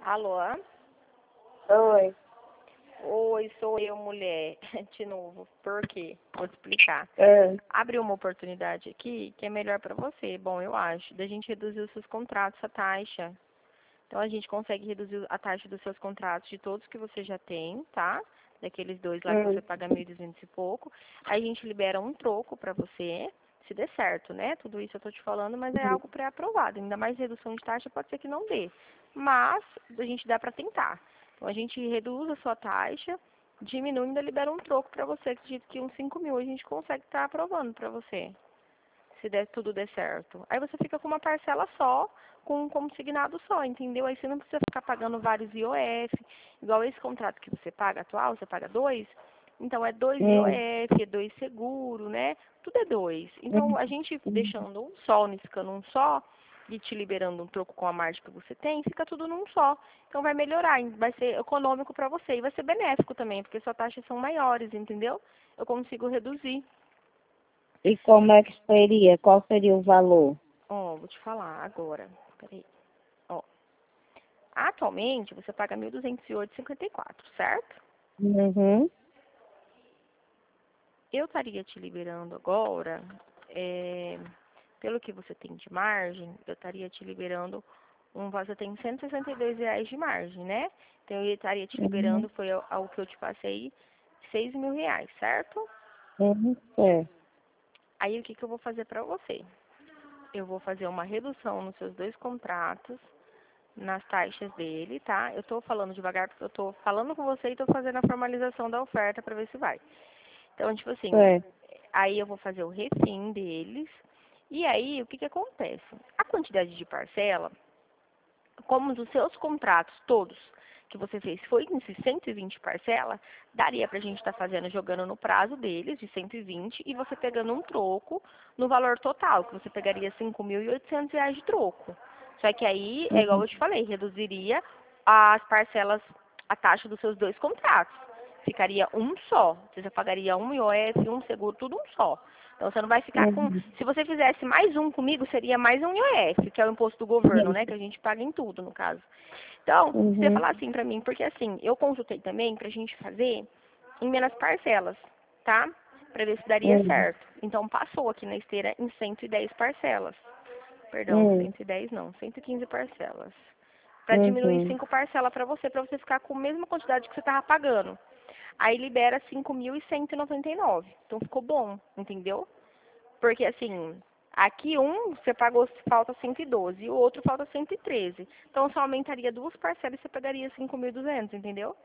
Alô? Oi. Oi, sou eu, mulher. De novo. Por quê? Vou te explicar. É. Abriu uma oportunidade aqui que é melhor para você. Bom, eu acho. Da gente reduzir os seus contratos, a taxa. Então, a gente consegue reduzir a taxa dos seus contratos de todos que você já tem, tá? Daqueles dois lá que você paga 1.200 e pouco. Aí a gente libera um troco para você, se der certo, né? Tudo isso eu tô te falando, mas é algo pré-aprovado. Ainda mais redução de taxa pode ser que não dê. Mas a gente dá para tentar. Então, a gente reduz a sua taxa, diminui e ainda libera um troco para você. Acredito que uns 5 mil a gente consegue estar aprovando para você, se tudo der certo. Aí você fica com uma parcela só, com um consignado só, entendeu? Aí você não precisa ficar pagando vários IOF, igual esse contrato que você paga atual, você paga dois. Então, é dois IOF, é dois seguro, né? Tudo é dois. Então, a gente deixando um só, unificando um só, e te liberando um troco com a margem que você tem, fica tudo num só. Então, vai melhorar, vai ser econômico para você. E vai ser benéfico também, porque suas taxas são maiores, entendeu? Eu consigo reduzir. E como é que seria? Qual seria o valor? Ó, vou te falar agora. Peraí. Ó, atualmente você paga 1.208,54, certo? Uhum. Eu estaria te liberando agora, pelo que você tem de margem, eu estaria te liberando você tem R$ 162 de margem, né? Então eu estaria te Uhum. liberando, foi ao que eu te passei, R$ 6.000, certo? Uhum. É. Aí o que que eu vou fazer para você? Eu vou fazer uma redução nos seus dois contratos, nas taxas dele, tá? Eu tô falando devagar porque eu tô falando com você e tô fazendo a formalização da oferta para ver se vai. Então, tipo assim, É. aí eu vou fazer o refim deles. E aí, o que que acontece? A quantidade de parcela, como os seus contratos todos que você fez foi em 120 parcela, daria pra gente estar fazendo, jogando no prazo deles, de 120, e você pegando um troco no valor total, que você pegaria R$ 5.800 de troco. Só que aí, é igual Uhum. eu te falei, reduziria as parcelas, a taxa dos seus dois contratos. Ficaria um só. Você já pagaria um IOF, um seguro, tudo um só. Então você não vai ficar com. Uhum. Se você fizesse mais um comigo, seria mais um IOF, que é o imposto do governo, né? Que a gente paga em tudo, no caso. Então, se você Uhum. falar assim pra mim, porque assim, eu consultei também pra gente fazer em menos parcelas, tá? Pra ver se daria Uhum. certo. Então passou aqui na esteira em 110 parcelas. Perdão, Uhum. 110 não, 115 parcelas. Pra diminuir Uhum. 5 parcelas pra você ficar com a mesma quantidade que você tava pagando. Aí libera 5.199. Então ficou bom, entendeu? Porque assim, aqui um você pagou, falta 112 e o outro falta 113. Então só aumentaria duas parcelas e você pagaria 5.200, entendeu?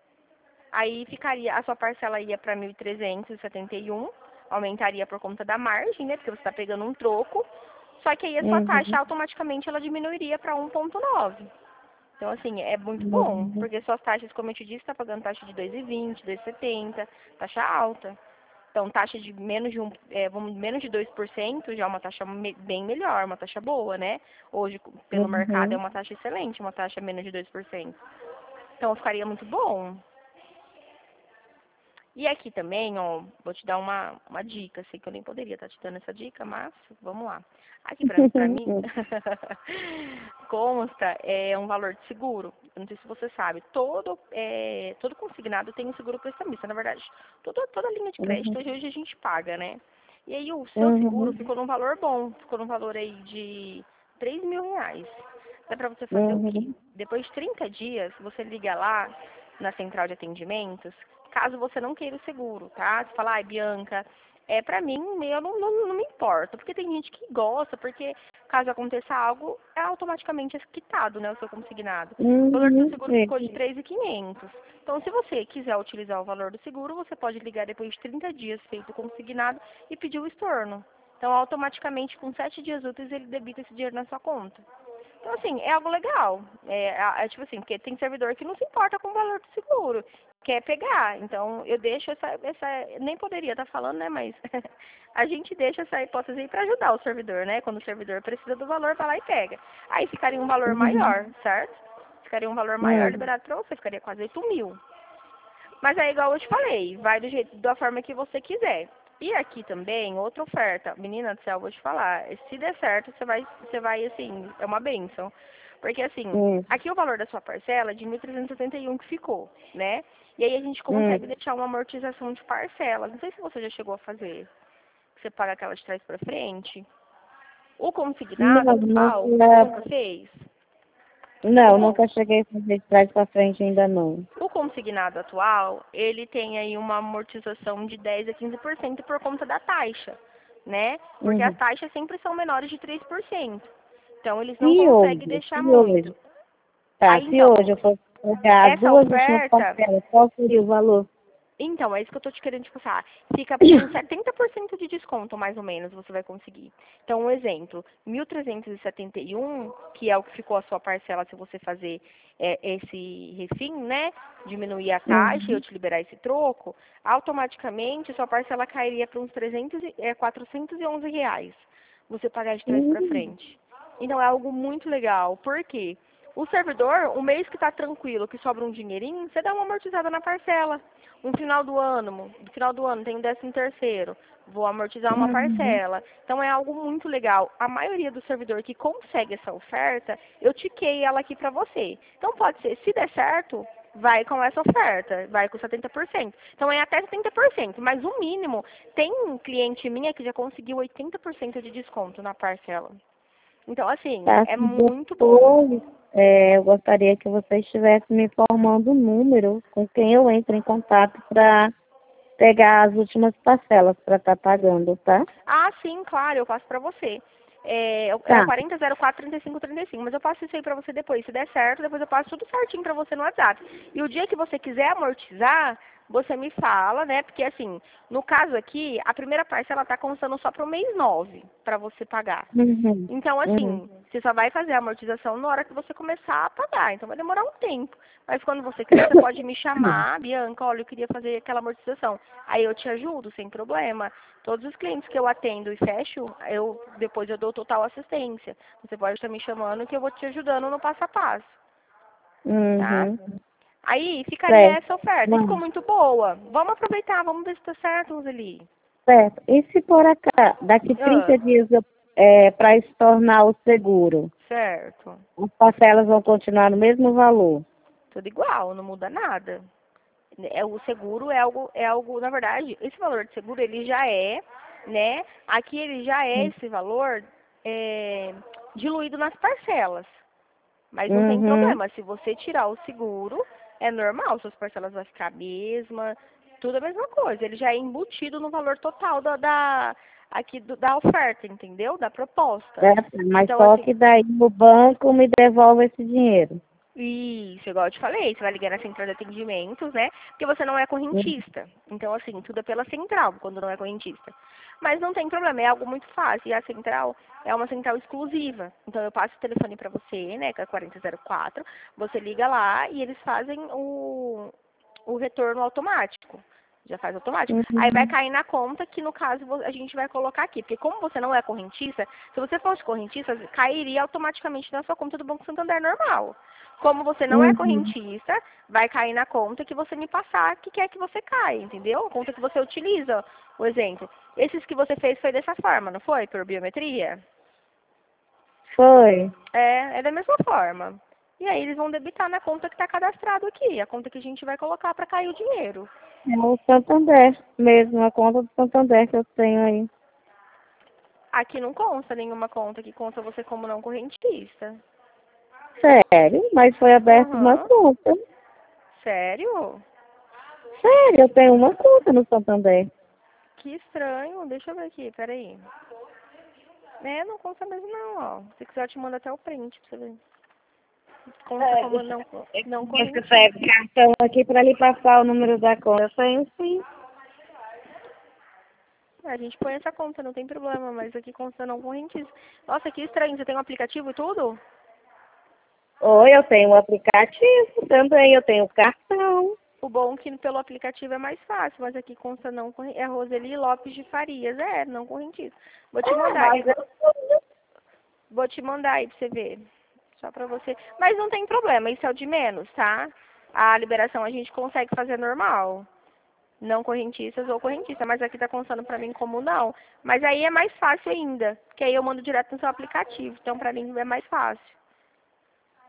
Aí ficaria, a sua parcela ia para 1.371, aumentaria por conta da margem, né? Porque você está pegando um troco. Só que aí a sua taxa Uhum. automaticamente ela diminuiria para 1,9. Então, assim, é muito bom, Uhum. porque suas taxas, como eu te disse, está pagando taxa de 2,20, 2,70, taxa alta. Então, taxa de menos de menos de 2% já é uma taxa bem melhor, uma taxa boa, né? Hoje, pelo mercado, é Uhum. uma taxa excelente, uma taxa menos de 2%. Então, ficaria muito bom. E aqui também, ó, vou te dar uma dica. Sei que eu nem poderia estar te dando essa dica, mas vamos lá. Aqui pra mim, consta um valor de seguro. Eu não sei se você sabe. Todo consignado tem um seguro prestamista. Na verdade, toda linha de crédito Uhum. hoje a gente paga, né? E aí o seu seguro Uhum. ficou num valor bom. Ficou num valor aí de R$ 3.000. Dá pra você fazer o quê? Uhum. Depois de 30 dias, você liga lá na central de atendimentos, caso você não queira o seguro, tá? Você fala, ai, Bianca, pra mim, eu não me importo, porque tem gente que gosta, porque caso aconteça algo, é automaticamente quitado, né, o seu consignado. O valor do seu Uhum. seguro Sim. ficou de 3.500. Então, se você quiser utilizar o valor do seguro, você pode ligar depois de 30 dias feito o consignado e pedir o estorno. Então, automaticamente, com 7 dias úteis, ele debita esse dinheiro na sua conta. Então, assim, é algo legal. Tipo assim, porque tem servidor que não se importa com o valor do seguro, quer pegar. Então, eu deixo nem poderia estar falando, né, mas a gente deixa essa hipótese aí para ajudar o servidor, né? Quando o servidor precisa do valor, vai lá e pega. Aí ficaria um valor Uhum. maior, certo? Ficaria um valor maior Uhum. liberado para você, ficaria quase 8.000. Mas é igual eu te falei, vai do jeito, da forma que você quiser. E aqui também, outra oferta. Menina do céu, vou te falar. Se der certo, você vai assim, é uma bênção. Porque assim, Hum. aqui o valor da sua parcela é de 1.371 que ficou, né? E aí a gente consegue deixar uma amortização de parcela. Não sei se você já chegou a fazer. Você paga aquela de trás para frente. O consignado Não, atual, você nunca fez? O, não, con- nunca cheguei a fazer de trás para frente ainda não. o consignado atual, ele tem aí uma amortização de 10 a 15% por conta da taxa, né? Porque as Uhum. taxas sempre são menores de 3%. Então, eles não Se conseguem hoje, deixar se hoje, muito. tá, Aí, se hoje então, eu fosse pagar as essa duas últimas oferta, parcelas, qual seria o valor? então, é isso que eu tô te querendo te passar. Fica com 70% de desconto, mais ou menos, você vai conseguir. Então, um exemplo, 1.371, que é o que ficou a sua parcela se você fazer esse refim, né? Diminuir a taxa e eu Uhum. te liberar esse troco, automaticamente sua parcela cairia para uns 411 reais. Você pagar de trás para Uhum. frente. Então, é algo muito legal. Por quê? O servidor, o mês que está tranquilo, que sobra um dinheirinho, você dá uma amortizada na parcela. No final do ano tem um 13º, vou amortizar uma Uhum. parcela. Então é algo muito legal. A maioria do servidor que consegue essa oferta, eu tiquei ela aqui para você. Então pode ser, se der certo, vai com essa oferta, vai com 70%. Então é até 70%, mas o mínimo, tem um cliente minha que já conseguiu 80% de desconto na parcela. Então assim, Tá, é se muito bom. depois, eu gostaria que você estivesse me informando o número com quem eu entro em contato para pegar as últimas parcelas para estar pagando, tá? Ah, sim, claro, eu passo pra você. É o Tá. 40043535, mas eu passo isso aí pra você depois. Se der certo, depois eu passo tudo certinho pra você no WhatsApp. E o dia que você quiser amortizar, você me fala, né? Porque assim, no caso aqui, a primeira parcela tá constando só pro mês 9 pra você pagar. Uhum. Então, Uhum. assim, você só vai fazer a amortização na hora que você começar a pagar. Então, vai demorar um tempo. Mas quando você quiser, você pode me chamar, Bianca, olha, eu queria fazer aquela amortização. Aí eu te ajudo, sem problema. Todos os clientes que eu atendo e fecho, depois eu dou total assistência. Você pode estar me chamando que eu vou te ajudando no passo a passo, tá? Uhum. Aí ficaria Certo. essa oferta. E ficou Vamos. muito boa. Vamos aproveitar, vamos ver se tá certo, Roseli. Certo. E se por acaso, daqui Ah, 30 dias, para estornar o seguro, certo. as parcelas vão continuar no mesmo valor? Tudo igual, não muda nada. O seguro é algo, na verdade, esse valor de seguro ele já é, né? Aqui ele já é esse valor é, diluído nas parcelas. Mas não tem Uhum. problema, se você tirar o seguro, é normal, suas parcelas vão ficar a mesma, tudo a mesma coisa. Ele já é embutido no valor total da oferta, entendeu? Da proposta. Mas Então, só assim, que daí o banco me devolve esse dinheiro. isso, igual eu te falei, você vai ligar na central de atendimentos, né? Porque você não é Uhum. correntista. Então, assim, tudo é pela central, quando não é correntista. Mas não tem problema, é algo muito fácil. E a central é uma central exclusiva. Então, eu passo o telefone para você, né, que é 4004. Você liga lá e eles fazem o retorno automático. Já faz automático. Aí vai Uhum. cair na conta que, no caso, a gente vai colocar aqui. Porque como você não é correntista, se você fosse correntista, cairia automaticamente na sua conta do Banco Santander normal. Como você não é Uhum. correntista, vai cair na conta que você me passar que quer que você caia, entendeu? A conta que você utiliza, o exemplo. Esses que você fez foi dessa forma, não foi? Por biometria? Foi. É da mesma forma. E aí eles vão debitar na conta que está cadastrado aqui, a conta que a gente vai colocar para cair o dinheiro. É o Santander mesmo, a conta do Santander que eu tenho aí. Aqui não consta nenhuma conta, que consta você como não correntista. Sério? Mas foi aberta uma Aham. conta. Sério? Sério, eu tenho uma conta no Santander. Que estranho. Deixa eu ver aqui, peraí. Não consta mesmo não, ó. Se quiser eu te mando até o print pra você ver. Consta como não Você pega correntista. o cartão aqui para lhe passar o número da conta. Eu tenho sim. A gente põe essa conta, não tem problema, mas aqui consta não correntista. Nossa, que estranho. Você tem um aplicativo e tudo? Ou eu tenho o aplicativo também, eu tenho o cartão. O bom é que pelo aplicativo é mais fácil, mas aqui consta não correntista. É Roseli Lopes de Farias, não correntista. Vou te Ah, mandar. mas eu... Vou te mandar aí pra você ver. Só pra você. Mas não tem problema, isso é o de menos, tá? A liberação a gente consegue fazer normal. Não correntistas ou correntista, mas aqui tá constando pra mim como não. Mas aí é mais fácil ainda, porque aí eu mando direto no seu aplicativo. Então pra mim é mais fácil.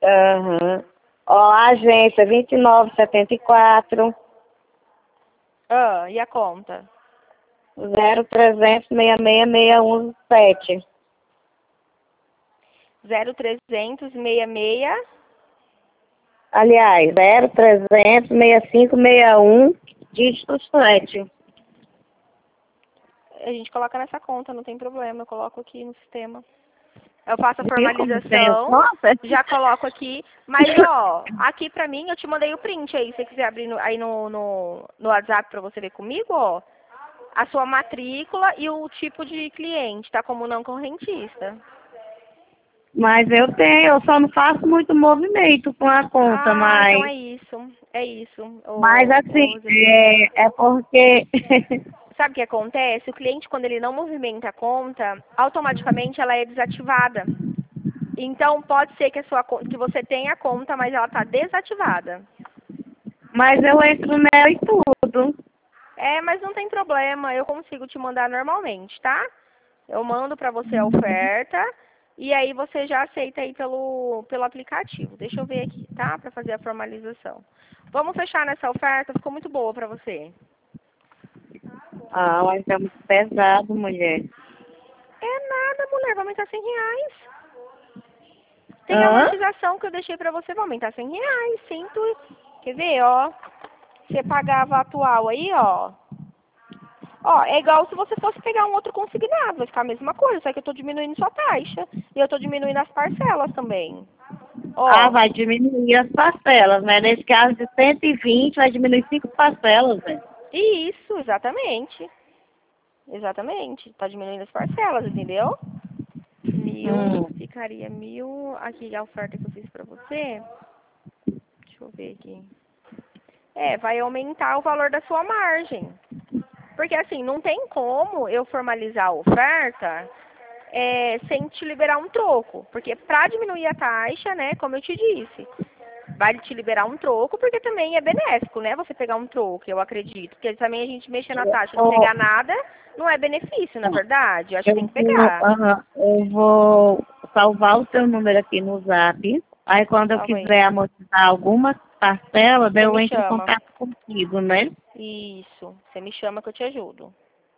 Aham. Ó, a agência 2974 Ah, e a conta? 0300 66617. 0300 Aliás, 0300 6561, dígito 7. A gente coloca nessa conta, não tem problema, eu coloco aqui no sistema. Eu faço a Viu como tem as formalização, notas? já coloco aqui. Mas, ó, aqui pra mim, eu te mandei o print aí. Se você quiser abrir aí no WhatsApp pra você ver comigo, ó. A sua matrícula e o tipo de cliente, tá? Como não correntista. Mas eu só não faço muito movimento com a conta, Ah, então mas, é isso. É isso. mas assim, é porque Sabe o que acontece? O cliente, quando ele não movimenta a conta, automaticamente ela é desativada. Então, pode ser que, que você tenha a conta, mas ela está desativada. mas eu entro nela e tudo. É, mas não tem problema, eu consigo te mandar normalmente, tá? Eu mando para você a oferta e aí você já aceita aí pelo aplicativo. Deixa eu ver aqui, tá? Para fazer a formalização. Vamos fechar nessa oferta, ficou muito boa para você. Ah, mas é muito pesado, mulher. É nada, mulher, vai aumentar R$ 100. Tem a Hã? amortização que eu deixei para você, vai aumentar R$ 100. Sinto. Quer ver, ó? Você pagava a atual aí, ó. Ó, é igual se você fosse pegar um outro consignado, vai ficar a mesma coisa, só que eu tô diminuindo sua taxa. E eu tô diminuindo as parcelas também. Ah, Ó, vai diminuir as parcelas, né? Nesse caso de 120, vai diminuir 5 parcelas, né? isso, exatamente. Exatamente. Tá diminuindo as parcelas, entendeu? 1.000, Hum. ficaria 1.000. Aqui a oferta que eu fiz pra você. Deixa eu ver aqui. É, vai aumentar o valor da sua margem. Porque assim, não tem como eu formalizar a oferta sem te liberar um troco. Porque para diminuir a taxa, né, como eu te disse, vai te liberar um troco, porque também é benéfico, né, você pegar um troco, eu acredito. Porque também a gente mexer na taxa e não Ó, pegar nada, não é benefício, na verdade. Eu acho que tem eu que vou, pegar. aham, eu vou salvar o seu número aqui no Zap. Aí quando eu Salva aí. quiser amortizar alguma parcela, daí Você eu me entro em chama. contato contigo, né? Isso. Você me chama que eu te ajudo.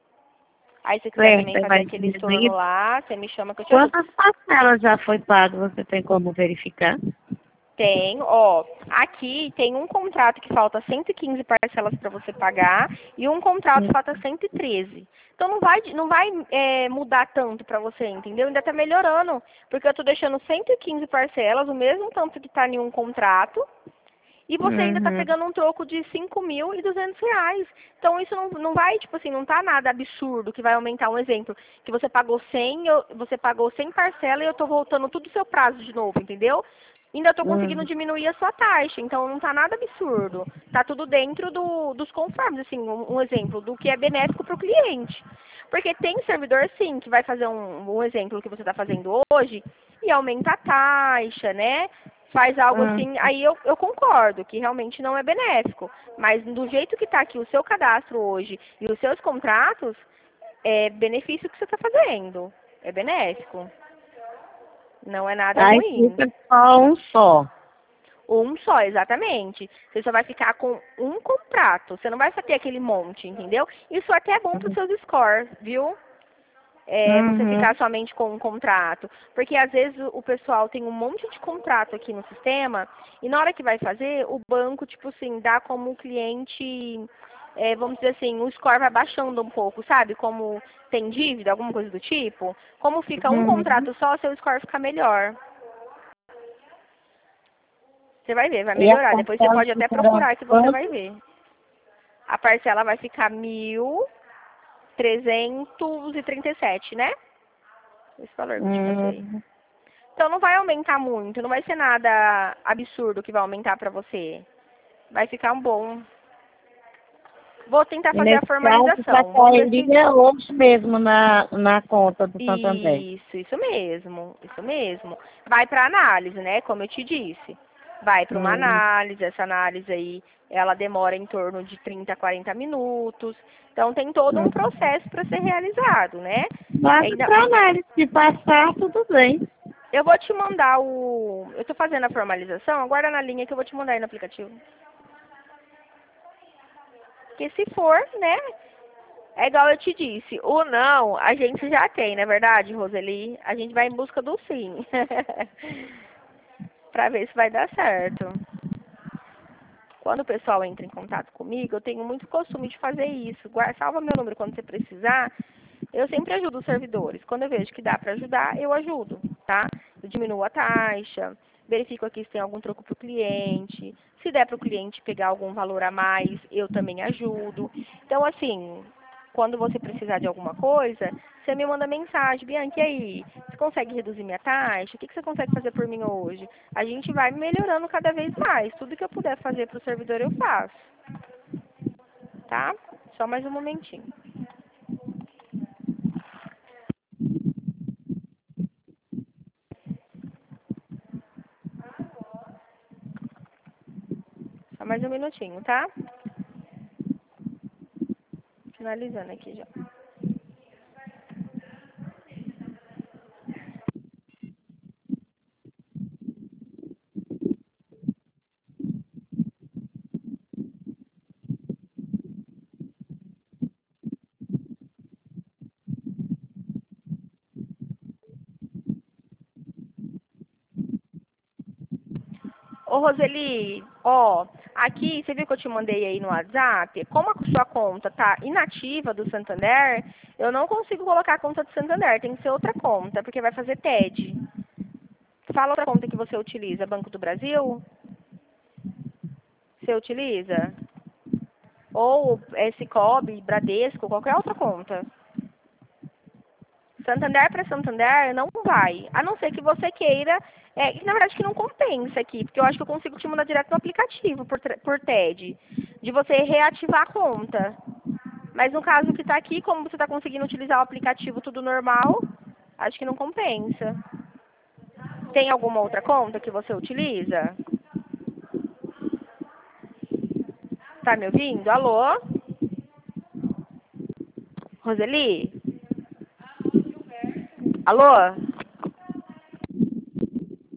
Aí se você quiser Certo, também aí fazer vai aquele estorno diminuir. lá, você me chama que eu te ajudo. Quantas parcelas já foi pago? Você tem como verificar? Tem, ó, aqui tem um contrato que falta 115 parcelas para você pagar e um contrato falta 113. Então não vai mudar tanto para você, entendeu? Ainda tá melhorando, porque eu tô deixando 115 parcelas, o mesmo tanto que tá em um contrato, e você ainda tá Uhum. pegando um troco de R$ 5.200. Então isso não vai, tipo assim, não tá nada absurdo que vai aumentar. Um exemplo, que você pagou 100, você pagou 100 parcelas e eu tô voltando tudo o seu prazo de novo, entendeu? Ainda tô conseguindo Uhum. diminuir a sua taxa, então não tá nada absurdo. Tá tudo dentro dos conformes, assim, um exemplo do que é benéfico para o cliente. Porque tem servidor, sim, que vai fazer um exemplo que você está fazendo hoje e aumenta a taxa, né? Faz algo Uhum. assim, aí eu concordo que realmente não é benéfico. Mas do jeito que está aqui o seu cadastro hoje e os seus contratos, é benefício que você está fazendo. É benéfico. Não é nada Aí ruim. fica só um só. Um só, exatamente. Você só vai ficar com um contrato. Você não vai ter aquele monte, entendeu? Isso até é bom para os seus scores, viu? Você Uhum. ficar somente com um contrato. Porque às vezes o pessoal tem um monte de contrato aqui no sistema e na hora que vai fazer, o banco, tipo assim, dá como o cliente, vamos dizer assim, o score vai baixando um pouco, sabe? Como tem dívida, alguma coisa do tipo. Como fica um Uhum. contrato só, seu score fica melhor. Você vai ver, vai E a melhorar. Depois você parcela pode até ficará procurar que você vai quanto? ver. A parcela vai ficar 1.337, né? Esse valor que eu te passei. Uhum. Então não vai aumentar muito, não vai ser nada absurdo que vai aumentar pra você. Vai ficar um bom. Vou tentar E fazer a nesse caso, já formalização. Vamos ver se. cairia hoje mesmo na conta do Santander. Isso mesmo, isso mesmo. Vai para análise, né? Como eu te disse. Vai para uma Uhum. análise, essa análise aí, ela demora em torno de 30 a 40 minutos. Então tem todo um processo para ser realizado, né? Mas Ainda, para análise, se passar, tudo bem. Eu vou te mandar o... Eu tô fazendo a formalização, aguarda na linha que eu vou te mandar aí no aplicativo. Porque se for, né? É igual eu te disse, o não a gente já tem, não é verdade, Roseli? A gente vai em busca do sim. Pra ver se vai dar certo. Quando o pessoal entra em contato comigo, eu tenho muito costume de fazer isso. Salva meu número quando você precisar. Eu sempre ajudo os servidores. Quando eu vejo que dá para ajudar, eu ajudo, tá? Eu diminuo a taxa, verifico aqui se tem algum troco para o cliente. Se der para o cliente pegar algum valor a mais, eu também ajudo. Então, assim, quando você precisar de alguma coisa, você me manda mensagem, Bianca, e aí? Você consegue reduzir minha taxa? O que você consegue fazer por mim hoje? A gente vai melhorando cada vez mais. Tudo que eu puder fazer para o servidor, eu faço. Tá? Só mais um momentinho. Só mais um minutinho, tá? Finalizando aqui já. Ô, Roseli, ó, aqui, você viu que eu te mandei aí no WhatsApp? Como a sua conta tá inativa do Santander, eu não consigo colocar a conta do Santander, tem que ser outra conta, porque vai fazer TED. Fala outra conta que você utiliza, Banco do Brasil? Você utiliza? Ou Sicoob, Bradesco, qualquer outra conta. Santander para Santander não vai. A não ser que você queira. Na verdade que não compensa aqui, porque eu acho que eu consigo te mandar direto no aplicativo por TED. De você reativar a conta. Mas no caso que está aqui, como você está conseguindo utilizar o aplicativo tudo normal, acho que não compensa. Tem alguma outra conta que você utiliza? Tá me ouvindo? Alô? Roseli? Alô?